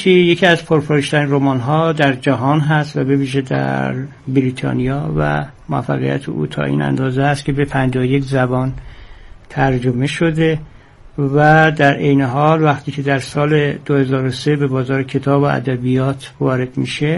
داوینچی یکی از پرفروش‌ترین رمان‌ها در جهان هست و به ویژه در بریتانیا و موفقیت او تا این اندازه است که به 51 زبان ترجمه شده و در عین حال وقتی که در سال 2003 به بازار کتاب و ادبیات وارد میشه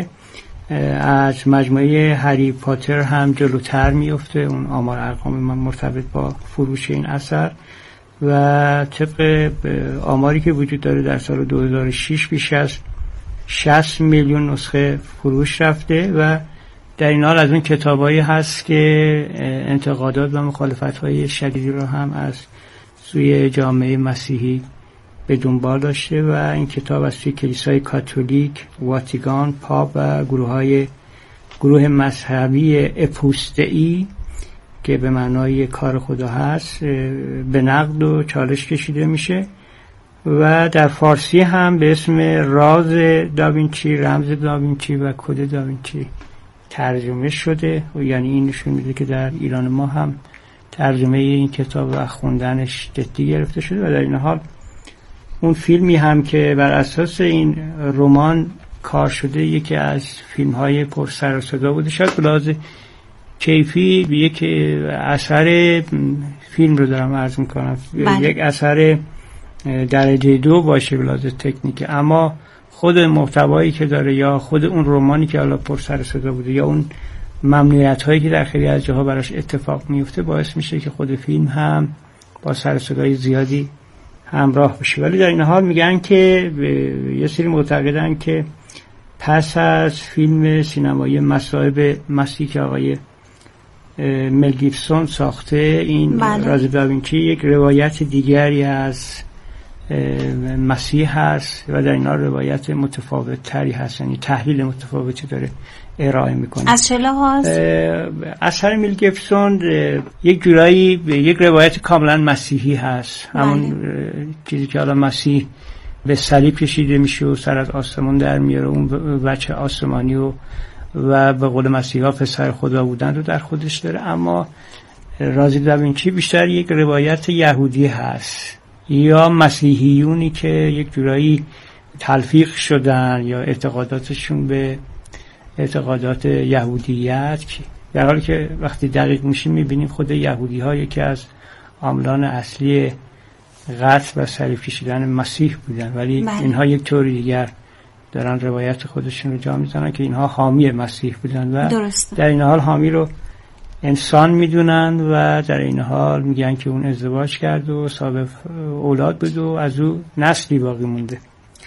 از مجموعه هری پاتر هم جلوتر میفته، اون آمار ارقام من مرتبط با فروش این اثر، و طبق آماری که وجود داره در سال 2006 بیش از 60 میلیون نسخه فروش رفته و در این حال از اون کتابایی هست که انتقادات و مخالفت‌های شدیدی رو هم از سوی جامعه مسیحی به دنبال داشته و این کتاب از توی کلیسای کاتولیک، واتیکان، پاپ و گروه مذهبی اپوستئی که به معنای کار خدا هست به نقد و چالش کشیده میشه و در فارسی هم به اسم راز داوینچی، رمز داوینچی و کد داوینچی ترجمه شده و یعنی این نشون میده که در ایران ما هم ترجمه این کتاب و خوندنش جدی گرفته شده و در این حال اون فیلمی هم که بر اساس این رمان کار شده یکی از فیلم‌های پر سر و صدا بوده، شاید به لحاظ کیفی به یک اثر فیلم رو دارم عرض میکنم یک اثر درجه 2 باشه به لحاظ تکنیک، اما خود محتوایی که داره یا خود اون رمانی که حالا پر سر و صدا بوده یا اون ممنوعیت هایی که در خیلی از جاها براش اتفاق میفته باعث میشه که خود فیلم هم با سر و صدای زیادی همراه بشه. ولی در این حال میگن که یه سری معتقدن که پس از فیلم سینمایی مصائب مسیح که آقای مل گیبسون ساخته، این راز داوینچی یک روایت دیگری از مسیح هست و در این حال روایت متفاوت تری هست، یعنی تحلیل متفاوتی داره ارائه میکنه. از چه لحاظ؟ اثر مل گیبسون یک جورایی یک روایت کاملا مسیحی هست، همون چیزی که حالا مسیح به صلیب کشیده میشه و سر از آسمان در میاره، اون وجه آسمانی و به قول مسیحا پسر خدا بودن رو در خودش داره. اما راز داوینچی بیشتر یک روایت یهودی هست یا مسیحیونی که یک جورایی تلفیق شدن یا اعتقاداتشون به اعتقادات یهودیت، در حالی که وقتی دقیق میشیم میبینیم خود یهودی ها یکی از عاملان اصلی قتل و صلیب کشیدن مسیح بودن، ولی اینها یک طور دیگر دارن روایت خودشون رو جا میزنن که اینها حامی مسیح بودن و درسته. در این حال حامی رو انسان میدونن و در این حال میگن که اون ازدواج کرد و صاحب اولاد بود و از او نسلی باقی مونده.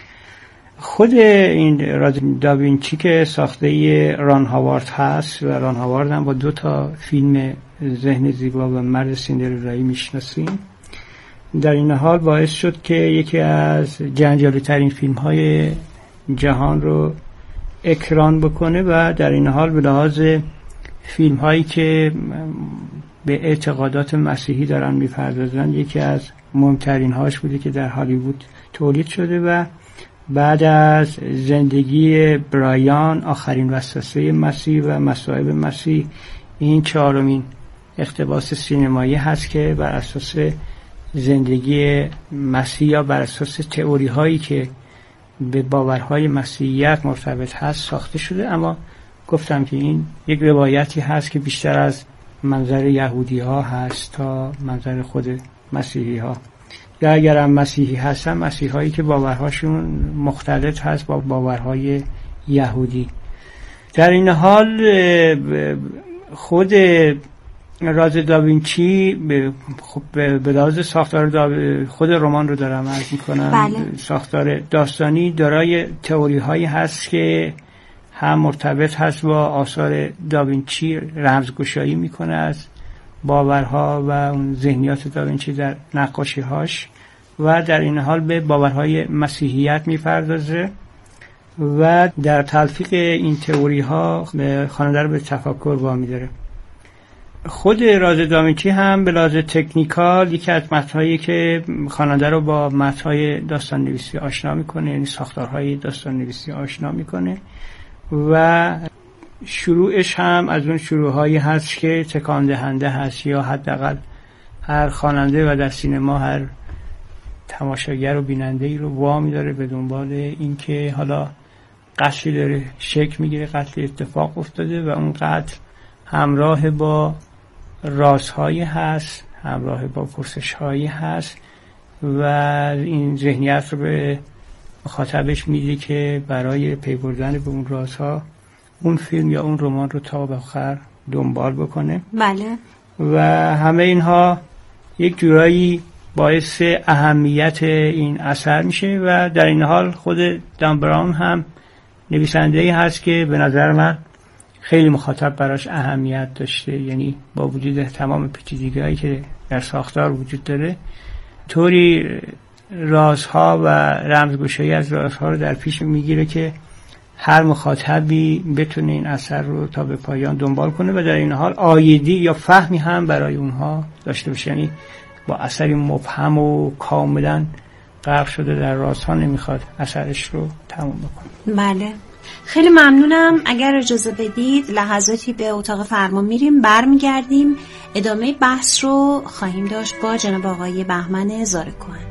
خود این راز داوینچی که ساخته ران هاوارد هست و ران هاوارد هم با 2 فیلم ذهن زیبا و مرد سیندرلایی میشناسیم، در این حال باعث شد که یکی از جنجالی ترین فیلم های جهان رو اکران بکنه و در این حال به لحاظ فیلم هایی که به اعتقادات مسیحی دارن میپردازن یکی از مهمترین هاش بوده که در هالیوود تولید شده و بعد از زندگی برایان، آخرین وسوسه مسیح و مصائب مسیح، این 4مین اقتباس سینمایی هست که بر اساس زندگی مسیح یا بر اساس تئوری هایی که به باورهای مسیحیت مرتبط هست ساخته شده. اما گفتم که این یک روایتی هست که بیشتر از منظر یهودی ها هست تا منظر خود مسیحی ها، یا اگر هم مسیحی هستن مسیحی هایی که باورهاشون مختلط هست با باورهای یهودی. در این حال خود راز داوینچی به لحاظ ساختار خود رمان رو دارم عرض میکنم. بله. ساختار داستانی دارای تئوری هایی هست که هم مرتبط هست با آثار داوینچی، رمزگشایی میکنه از باورها و اون ذهنیات داوینچی در نقاشی هاش و در این حال به باورهای مسیحیت میپردازه و در تلفیق این تئوری ها خواننده رو به تفکر وامی داره. خود راز داوینچی هم به لحاظ تکنیکال یکی از متن‌هایی که خواننده رو با متن‌های داستان نویسی آشنا میکنه، یعنی ساختارهای داستان نویسی آشنا میکنه و شروعش هم از اون شروعهایی هست که تکان دهنده هست یا حداقل هر خواننده و در سینما هر تماشاگر و بیننده ای رو وامی داره به دنبال اینکه حالا قتلی داره شکل میگیره، قتل اتفاق افتاده و اون قتل همراه با رازهایی هست، همراه با پرسش‌هایی هست و این ذهنیت رو به مخاطبش میده که برای پی بردن به اون رازها اون فیلم یا اون رمان رو تا به آخر دنبال بکنه. بله. و همه اینها یک جورایی باعث اهمیت این اثر میشه و در این حال خود دان براون هم نویسنده‌ای هست که به نظر من خیلی مخاطب براش اهمیت داشته، یعنی با وجود تمام پیچیدگی‌هایی که در ساختار وجود داره طوری رازها و رمزگشایی از رازها رو در پیش میگیره که هر مخاطبی بتونه این اثر رو تا به پایان دنبال کنه و در این حال آیدی یا فهمی هم برای اونها داشته باشه، یعنی با اثری مبهم و کاملا غرق شده در رازها نمیخواد اثرش رو تموم بکنه. بله، خیلی ممنونم. اگر اجازه بدید لحظاتی به اتاق فرمان میریم، برمیگردیم ادامه بحث رو خواهیم داشت با جناب آقای بهمن زارعکوهن.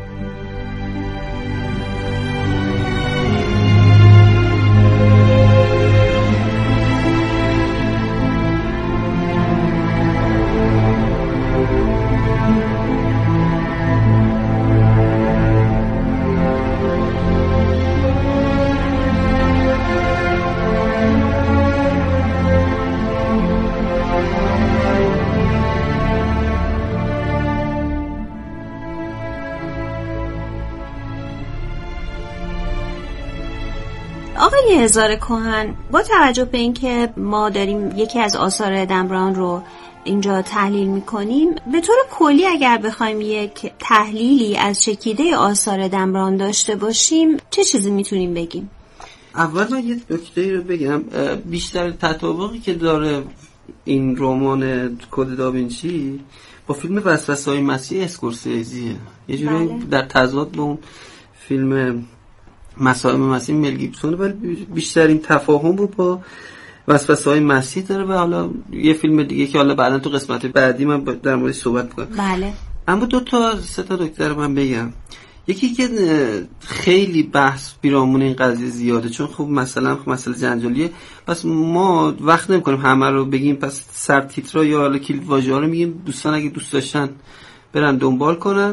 آقای زارعکوهن، با توجه به اینکه ما داریم یکی از آثار دن براون رو اینجا تحلیل میکنیم، به طور کلی اگر بخوایم یک تحلیلی از چکیده آثار دن براون داشته باشیم چه چیزی میتونیم بگیم؟ اول من یه نکته رو بگم. بیشتر تطابقی که داره این رمان کد داوینچی با فیلم وسوسه‌های مسیح اسکورسیزیه، یه جوری در تضاد با اون فیلم مسائل مسیح مل گیبسون، ولی بیشترین تفاهم رو با وسوسه‌های مسیح داره و حالا یه فیلم دیگه که حالا بعدا تو قسمت بعدی من در موردش صحبت می‌کنم. بله. اما سه تا نکته رو من بگم. یکی که خیلی بحث پیرامون این قضیه زیاده، چون خب مثلا مسئله جنجالیه، پس ما وقت نمی‌کنیم همه رو بگیم، پس سر تیترا یا حالا کلید واژه‌ها رو میگیم، دوستان اگه دوست داشتن برن دنبال کنن.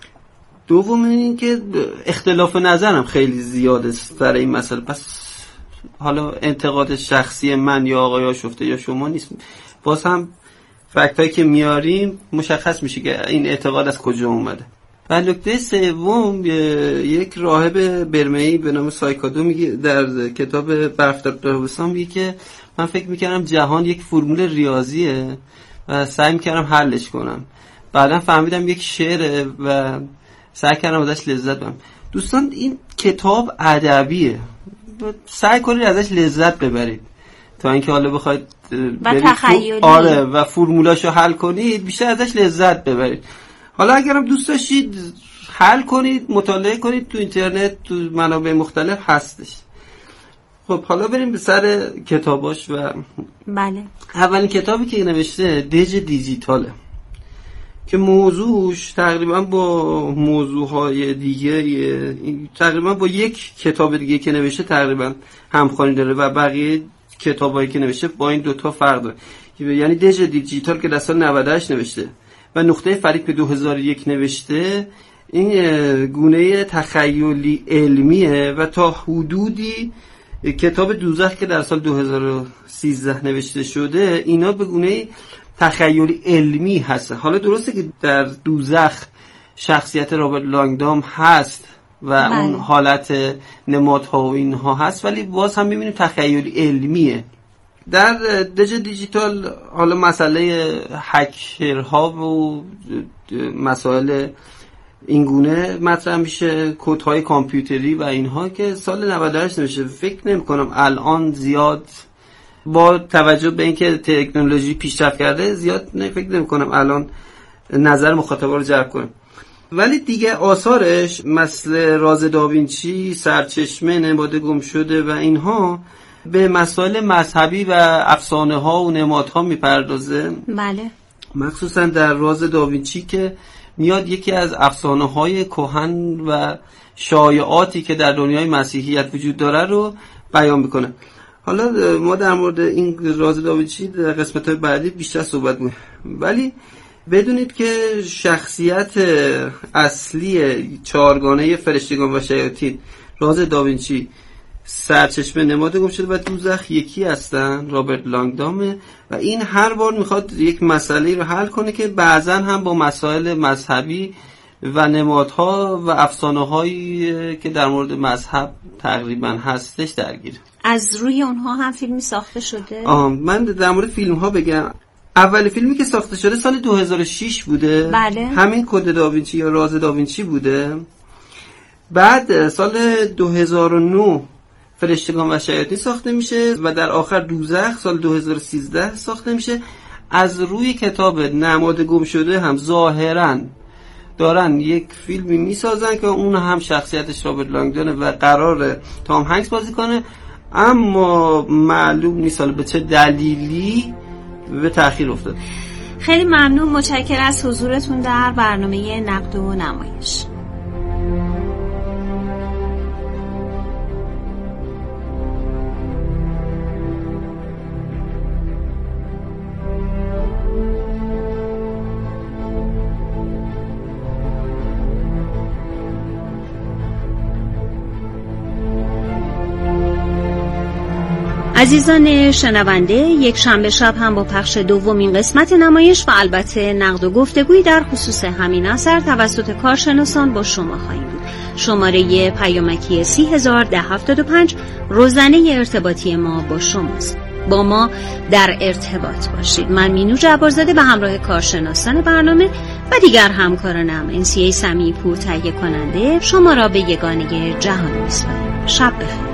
دوم این که اختلاف نظرم خیلی زیاده سر این مسئله، پس حالا انتقاد شخصی من یا آقای آشفته یا شما نیست، باز هم فکتایی که میاریم مشخص میشه که این اعتقاد از کجا اومده. و نکته سوم، یک راهب برمه‌ای به نام سایکادو میگه در کتاب برف در تابستان میگه که من فکر میکردم جهان یک فرمول ریاضیه و سعی میکردم حلش کنم، بعدا فهمیدم یک شعره و سعی کردم ازش لذت ببرم. دوستان این کتاب ادبیه، سعی کنید ازش لذت ببرید تا اینکه حالا بخواید تخیلی و فرمولاشو حل کنید، بیشتر ازش لذت ببرید. حالا اگرم دوست داشتید حل کنید، مطالعه کنید، تو اینترنت تو منابع مختلف هستش. خب حالا بریم به سر کتاباش. و بله، اولین کتابی که نوشته دژ دیجیتاله که موضوعش تقریبا با موضوعهای دیگه، تقریبا با یک کتاب دیگه که نوشته تقریبا همخوانی داره و بقیه کتابایی که نوشته با این دوتا فرق داره. یعنی دژ دیجیتال که در سال 98 نوشته و نقطه فریق به 2001 نوشته، این گونه تخیلی علمیه و تا حدودی کتاب دوزخ که در سال 2013 نوشته شده اینا به گونه تخیلی علمی هست. حالا درسته که در دوزخ شخصیت رابرت لانگدام هست و اون حالت نمادها و اینها هست، ولی باز هم میبینیم تخیلی علمیه. در دژ دیجیتال حالا مسئله هکرها و مسائل اینگونه مطرح میشه، کدهای کامپیوتری و اینها که سال 98 نوشته. فکر نمی کنم الان زیاد با توجه به اینکه تکنولوژی پیشرفت کرده زیاد فکر نمی کنم الان نظر مخاطبا رو جلب کنه. ولی دیگه آثارش مثل راز داوینچی، سرچشمه، نماد گم شده و اینها به مسائل مذهبی و افسانه ها و نمادها میپردازه. بله. مخصوصا در راز داوینچی که میاد یکی از افسانه‌های کهن و شایعاتی که در دنیای مسیحیت وجود داره رو بیان میکنه. حالا ما در مورد این راز داوینچی در قسمت‌های بعدی بیشتر صحبت می‌کنیم، ولی بدونید که شخصیت اصلی چهارگانه فرشتگان و شیاطین راز داوینچی، سرچشمه، نماد گم شده و دوزخ یکی هستن، رابرت لانگدامه و این هر بار میخواد یک مسئله رو حل کنه که بعضا هم با مسائل مذهبی و نمادها و افسانه‌هایی که در مورد مذهب تقریبا هستش درگیر. از روی اونها هم فیلمی ساخته شده؟ من در مورد فیلم ها بگم. اول فیلمی که ساخته شده سال 2006 بوده. بله. همین کد داوینچی یا راز داوینچی بوده. بعد سال 2009 فرشتگان و شیاطین ساخته میشه و در آخر دوزخ سال 2013 ساخته میشه. از روی کتاب نماد گم شده هم ظاهراً دارن یک فیلمی میسازن که اون هم شخصیتش رابرت لانگدونه و قراره تام هنگس بازی کنه، اما معلوم نیست به چه دلیلی به تأخیر افتاد. خیلی ممنون، متشکرم از حضورتون در برنامه نقد و نمایش. عزیزان شنونده، یک شنبه شب هم با پخش دومین قسمت نمایش و البته نقد و گفتگویی در خصوص همین اثر توسط کارشناسان با شما خواهیم بود. شماره پیامکی 301075 روزنه ارتباطی ما با شماست. با ما در ارتباط باشید. من مینو جبارزاده به همراه کارشناسان برنامه و دیگر همکارانم انسیه سمیع پور تهیه کننده شما را به یگانه جهان می‌سپاریم. شب بخیر.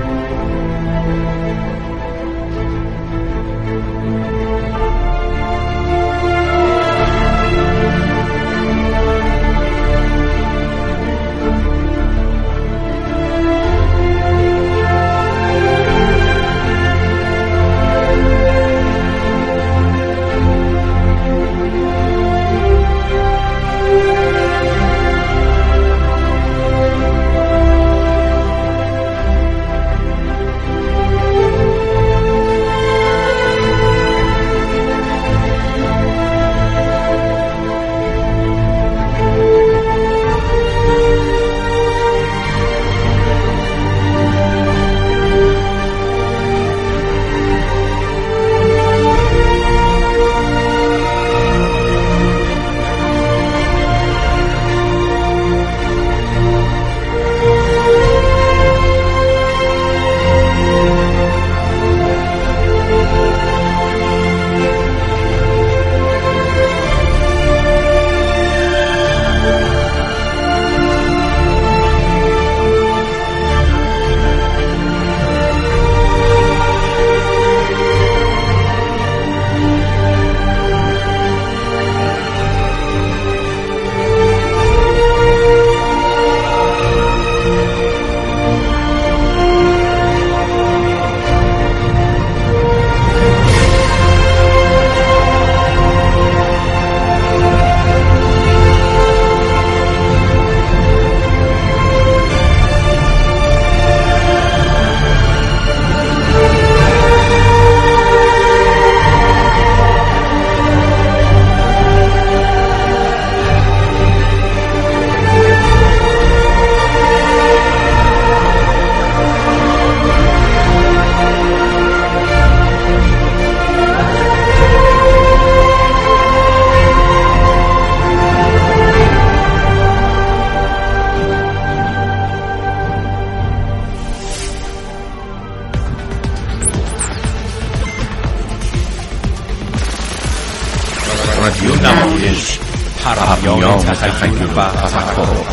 رادیو نمایش، پرهمیان تخیل و تفکر.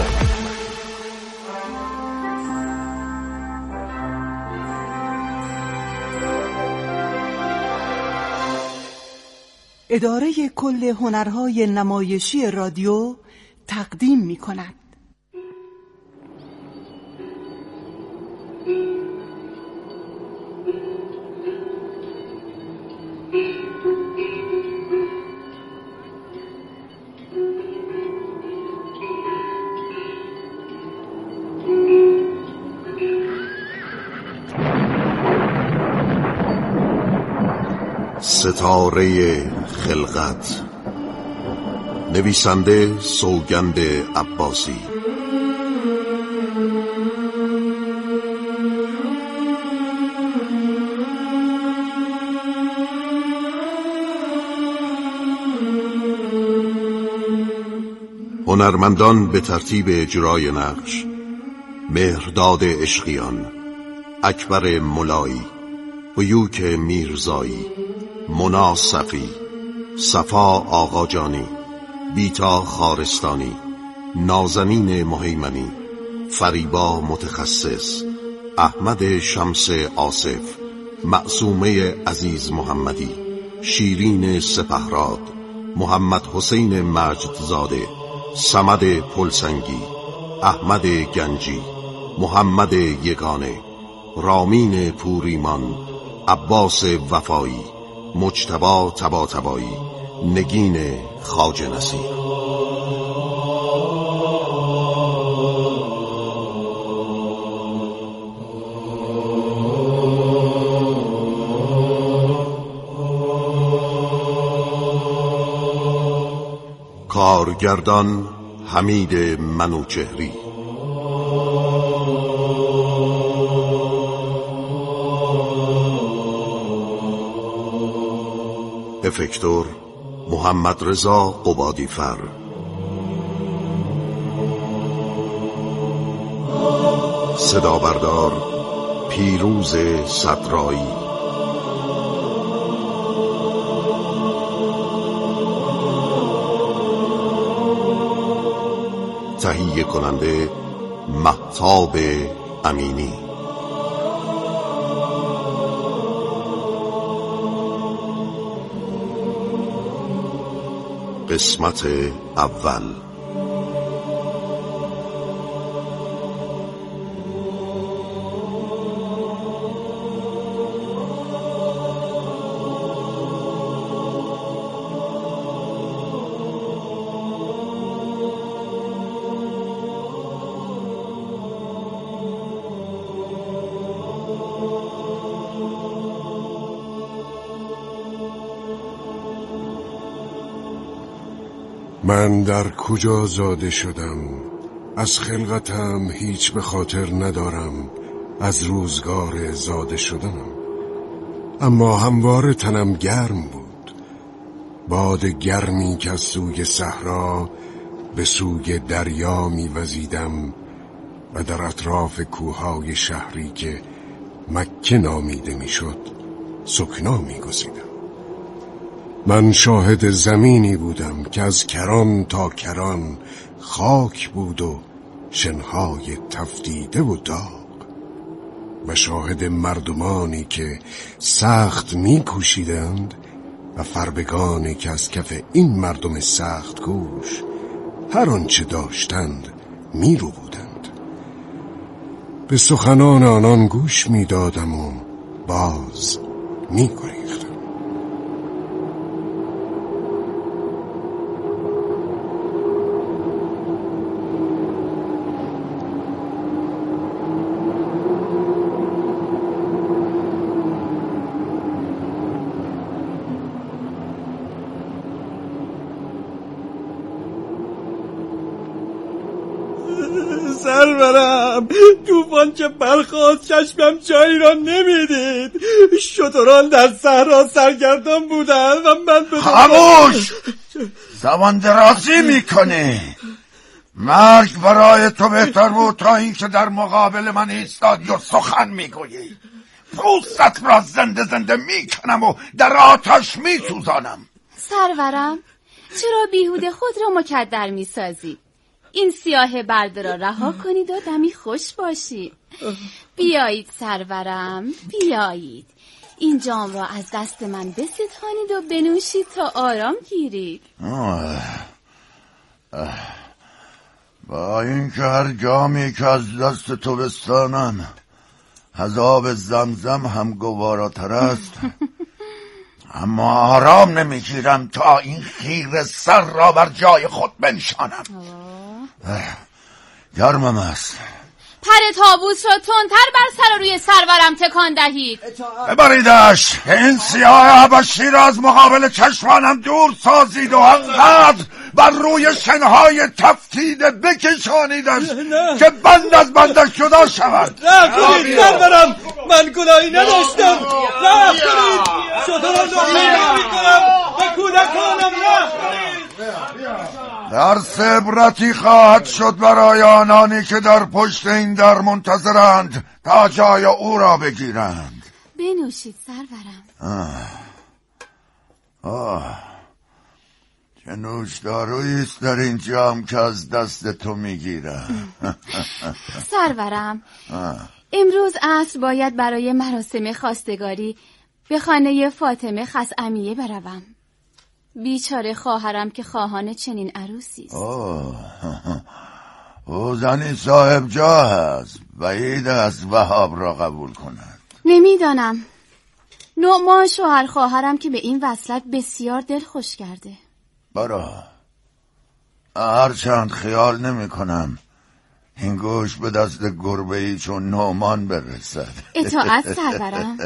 اداره کل هنرهای نمایشی رادیو تقدیم می‌کند. ستاره خلقت. نویسنده سوگند عباسی. هنرمندان به ترتیب اجرای نقش: مهرداد عشقیان، اکبر ملایی، بیوک میرزایی، مونا صفی، صفا آقاجانی، بیتا خارستانی، نازنین مهیمنی، فریبا متخصص، احمد شمس آصف، معصومه عزیز محمدی، شیرین سپهراد، محمد حسین مجدزاده، صمد پلسنگی، احمد گنجی، محمد یگانه، رامین پوریمان، عباس وفایی، مجتبی طباطبایی، نگین خواجه نصیر. کارگردان حمید منوچهری. افکتور محمد رضا قبادیفر. صدا بردار پیروز صدرایی. تهیه کننده مهتاب امینی. قسمت اول. من در کجا زاده شدم؟ از خلقتم هیچ به خاطر ندارم، از روزگار زاده شدنم. اما همواره تنم گرم بود، باد گرمی که از سوی صحرا به سوی دریا می‌وزیدم و در اطراف کوههای شهری که مکه نامیده میشد سکنا می‌گزیدم. من شاهد زمینی بودم که از کران تا کران خاک بود و شنهای تفدیده و داغ، و شاهد مردمانی که سخت می‌کوشیدند و فربگانی که از کف این مردم سخت کوش هر آنچه داشتند میرو بودند. به سخنان آنان گوش میدادم و باز میگریختم. سرورم، طوفان که برخاست چشمم جایی را نمیدید. شتران در صحرا سرگردان بودند و من به خاموش! زبان درازی میکنی. مرگ برای تو بهتر بود تا اینکه در مقابل من ایستادی و سخن میگویی. پوستت را زنده زنده میکنم و در آتش میسوزانم. سرورم، چرا بیهوده خود را مکدر میسازی؟ این سیاه برده را رها کنید و دمی خوش باشید. بیایید سرورم، بیایید. این جام را از دست من بستانید و بنوشید تا آرام گیرید. با اینکه هر جامی که از دست تو بستانم از آب زمزم هم گواراتر است، اما آرام نمیگیرم تا این خیر سر را بر جای خود بنشانم. گرمم است، پر تابوت را تندتر بر سر و روی سرورم تکان دهید. ببریدش، این سیاه حبشی را از مقابل چشمانم دور سازید و انقدر بر روی شنهای تفتیده بکشانیدش که بند از بندش جدا شود. نه کنید سرورم، من گناهی نداشتم. نه کنید، شطور را نمی کنم و کودکانم نه کنید. درس عبرتی خواهد شد برای آنانی که در پشت این در منتظرند تا جای او را بگیرند. بنوشید سرورم. چه نوشدارویی است در این جام که از دست تو میگیرم. سرورم، امروز عصر باید برای مراسم خواستگاری به خانه فاطمه خسعمیه بروم. بیچاره خواهرم که خواهان چنین عروسی است. او زنی صاحب جا هست، بعید است وهاب را قبول کند. نمیدانم. نعمان شوهر خواهرم که به این وصلت بسیار دل خوش کرده. برا هرچند خیال نمی کنم این گوش به دست گربه‌ای چون نعمان برسد. اطاعت سرورم.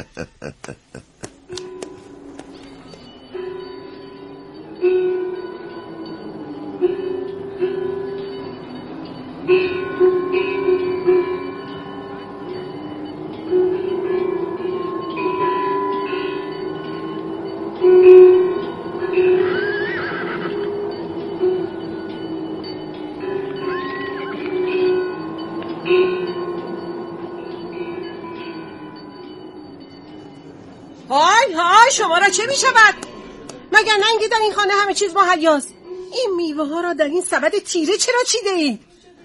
های شما را چه می شود؟ مگر ننگی در این خانه همه چیز مهیاست؟ این میوه ها را در این سبد تیره چرا چیده اید؟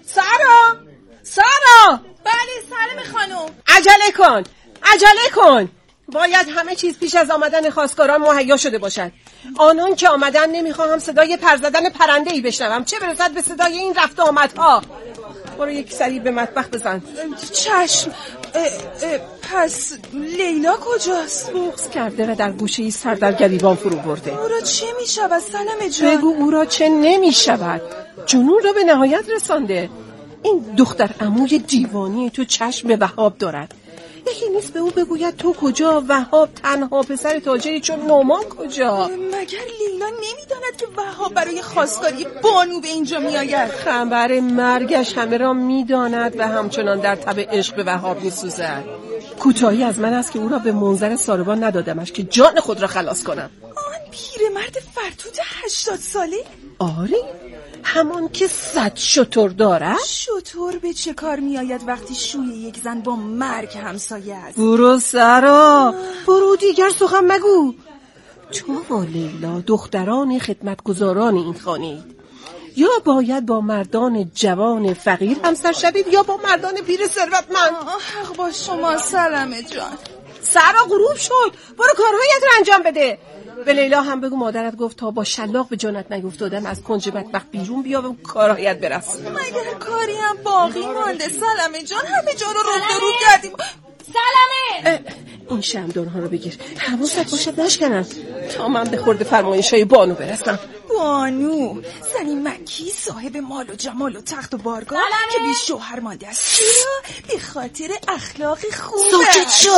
سارا بله سلام خانم. عجله کن باید همه چیز پیش از آمدن خواستگاران مهیا شده باشد. آنان که آمدن نمیخواهم صدای پر زدن پرنده‌ای بشنوم، چه برسد به صدای این رفت و آمدها. برو یک سری به مطبخ بزن. چشم. پس لیلا کجاست؟ بغض کرده و در گوشه‌ای سر در گریبان فرو برده. او را چه می شود سلام جان؟ بگو او را چه نمی شود؟ جنون را به نهایت رسانده. این دختر عموی دیوانی تو چشم به وهاب دارد. یکی نیست به او بگوید تو کجا؟ وهاب تنها پسر تاجری چون نعمان کجا؟ مگر لیلا نمیداند که وهاب برای خواستگاری بانو به اینجا میآید؟ خبر مرگش همه را میداند و همچنان در تب عشق به وهاب میسوزد. کوتاهی از من است که او را به منظر ساربان ندادمش که جان خود را خلاص کنم. آن پیرمرد فرتوت 80 ساله؟ آره، همان که 100 شتر دارد. شتر به چه کار می آید وقتی شوی یک زن با مرگ همسایه است؟ برو سارا، برو دیگر سخن مگو. تو و لیلا دختران خدمتگزاران این خانه اید. یا باید با مردان جوان فقیر همسر شوید یا با مردان پیر ثروتمند. حق با شما سلام جان. سارا غروب شد، برو کارهایت را انجام بده. به لیلا هم بگو مادرت گفت تا با شلاق به جانت نیفتادم از کنج مطبخ بیرون بیا و کارهایت برس. مگر کاری هم باقی مانده سلام جان؟ همه جا رو رو کردیم. سلامه. این شمدانها رو بگیر، حواست باشد نشکنن تا من به خورد فرمایشای بانو برسم. بانو زنی مکی صاحب مال و جمال و تخت و بارگاه که بی شوهر مانده است. چرا؟ به خاطر اخلاق خوبه. ساکت شو.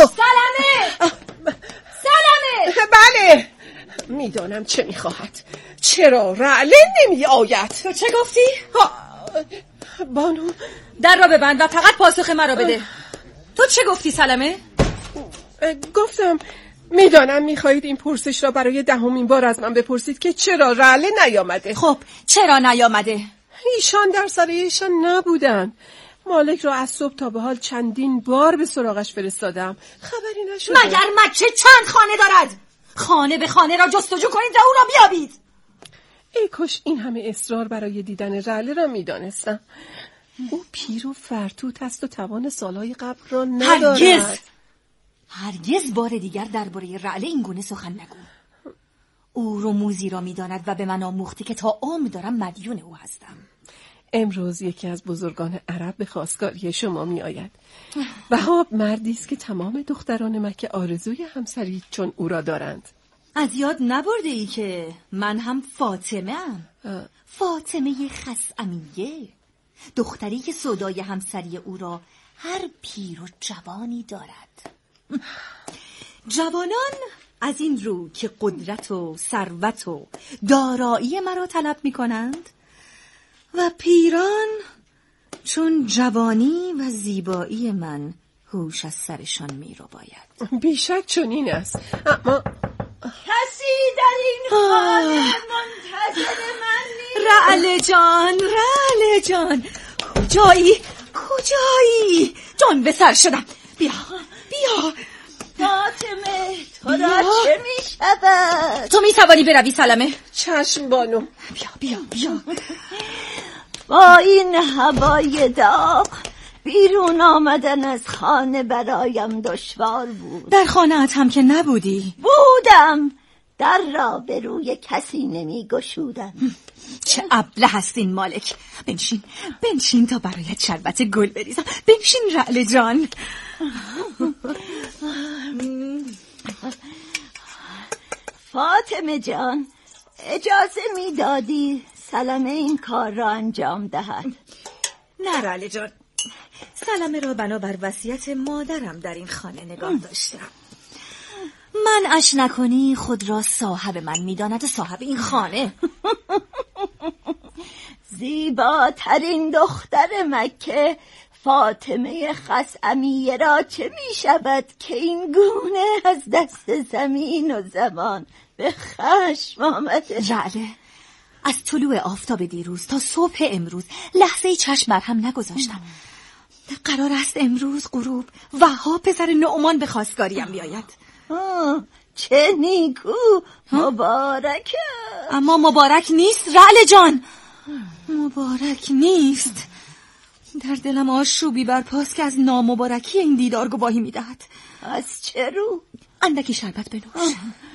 سلامه. بله میدانم چه میخواهد. چرا رعله نمی آید؟ تو چه گفتی؟ بانو در را ببند و فقط پاسخ مرا بده. تو چه گفتی سلامه؟ گفتم میدانم میخواهید این پرسش را برای 10مین بار از من بپرسید که چرا رعله نیامده. خب چرا نیامده؟ ایشان در سر ایشان نبودن. مالک را از صبح تا به حال چندین بار به سراغش فرستادم، خبری نشده. مگر مکه چند خانه دارد؟ خانه به خانه را جستجو کنید و او را بیابید. ای کاش این همه اصرار برای دیدن رعله را میدانستم. او پیر و فرتوت است و توان سالهای قبل را ندارد. هرگز بار دیگر درباره رعله این گونه سخن نگو. او رموزی را میداند و به من آموخته که تا عمر دارم مدیون او هستم. امروز یکی از بزرگان عرب به خواستگاری شما می آید. وهاب مردی است که تمام دختران مکه آرزوی همسری چون او را دارند. از یاد نبرده ای که من هم فاطمه ام. فاطمه خسعمیه، دختری که سودای همسری او را هر پیر و جوانی دارد. جوانان از این رو که قدرت و ثروت و دارایی مرا طلب می کنند و پیران چون جوانی و زیبایی من هوش از سرشان می رو باید. بیشک چنین است، اما کسی در این خانه منتظر من نیست. رعله جان کجایی؟ جان به سر شدم. بیا فاطمه، تو را چه می شود؟ تو می توانی بروی سلمه؟ چشم بانو. بیا با این هوای داغ بیرون آمدن از خانه برایم دشوار بود. در خانه‌ات هم که نبودی؟ بودم، در را به روی کسی نمی گشودم. چه ابله هستین مالک. بنشین تا برایت شربت گل بریزم. بنشین رعله جان. فاطمه جان، اجازه می دادی سلمه این کار را انجام دهد؟ نه رعله جان، سلمه را بنابر وصیت مادرم در این خانه نگاه داشتم. من اش نکنی خود را صاحب من میداند و صاحب این خانه. زیباترین دختر مکه فاطمه خثعمیه را چه می شود که این گونه از دست زمین و زمان به خشم آمده؟ رعله، از طلوع آفتاب دیروز تا صبح امروز لحظه چشم بر هم نگذاشتم. قرار است امروز غروب وهاب پسر نعمان به خواستگاریم بیاید. چه نیکو، مبارک. اما مبارک نیست رعله جان، مبارک نیست. در دلم آشوبی برپاست که از نامبارکی این دیدار گواهی میدهد. از چه رو؟ اندکی شربت بنوش.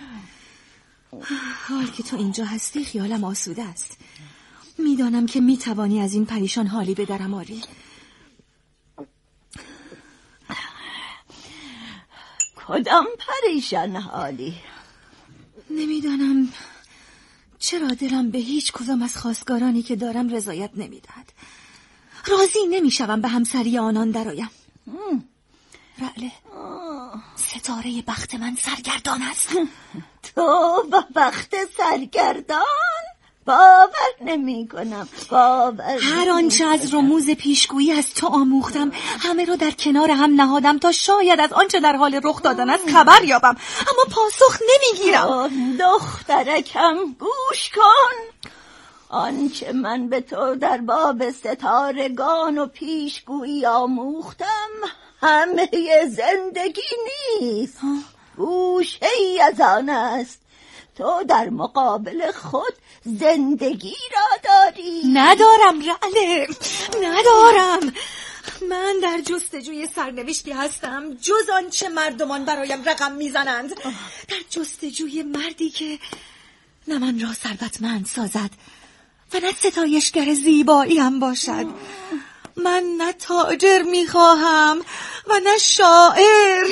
حال که تو اینجا هستی خیالم آسوده است. میدانم که میتوانی از این پریشان حالی به درم آری. کدام پریشان حالی؟ نمیدانم چرا دلم به هیچ کدام از خواستگارانی که دارم رضایت نمیدهد. راضی نمیشوم به همسری آنان درآیم. رعله، ستاره بخت من سرگردان است. تو با بخت سرگردان؟ باور نمی کنم. هر آنچه از رموز پیشگویی از تو آموختم همه رو در کنار هم نهادم تا شاید از آنچه در حال رخ دادن است خبر یابم، اما پاسخ نمیگیرم. دخترکم گوش کن. آنچه من به تو در باب ستارگان و پیشگویی آموختم همه زندگی نیست، گوشه ای از آن است. تو در مقابل خود زندگی را داری. ندارم رعله، ندارم. من در جستجوی سرنوشتی هستم جز آنچه مردمان برایم رقم میزنند. در جستجوی مردی که نه من را ثروتمند سازد و نه ستایشگر زیبایی هم باشد. من نه تاجر میخواهم و نه شاعر.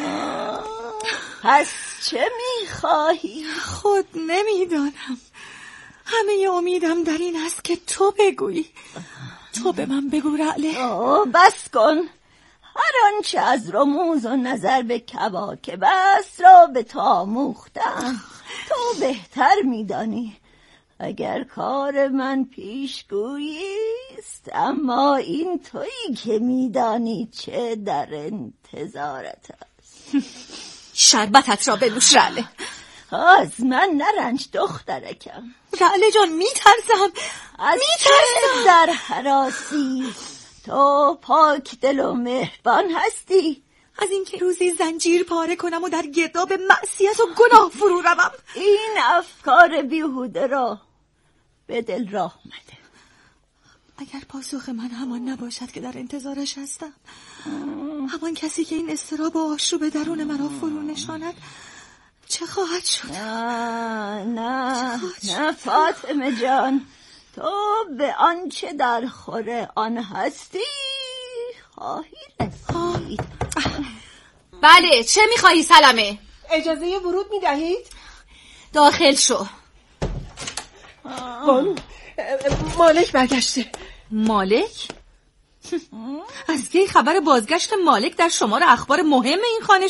پس چه میخواهی؟ خود نمیدانم. همه امیدم در این است که تو بگویی. تو به من بگو رعله. بس کن. هر آنچه از رموز و نظر به کواکب است را به تو آموختم. تو بهتر میدانی. اگر کار من پیشگویی است، اما این تویی که میدانی چه در انتظارت است. شربتت را بنوش رعله. از من نرنج دخترکم. رعله جان میترسم. در حراسی تو پاک دل و مهربان هستی. از اینکه روزی زنجیر پاره کنم و در گرداب معصیت و گناه فرو روم. این افکار بیهوده را به دل راه مده. اگر پاسخ من همان نباشد که در انتظارش هستم، همان کسی که این اضطراب و آشوب درون مرا فرو نشاند، چه خواهد شد؟ نه فاطمه جان، تو به آنچه در خور آن هستی خواهی رسید. بله، چه میخواهی سلمه؟ اجازه ورود میدهید؟ داخل شو. مالک برگشته. مالک؟ از کی خبر بازگشت مالک در شمار اخبار مهم این خانه